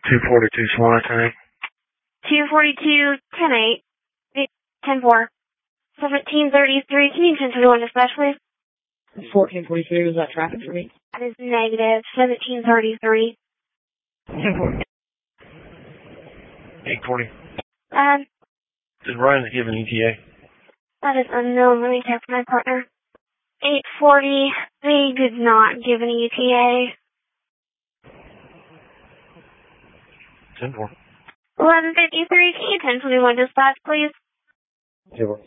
242 Swan Tank. 242, 10-8, 10-4, 1733. Can you 1021 dispatch, please? 1443, was that traffic for me? That is negative. 1733. 840. Um, Did Ryan give an ETA? that is unknown. Let me check for my partner. 840, they did not give an ETA. 10-4. 1153, can you 1021 dispatch, please? 0.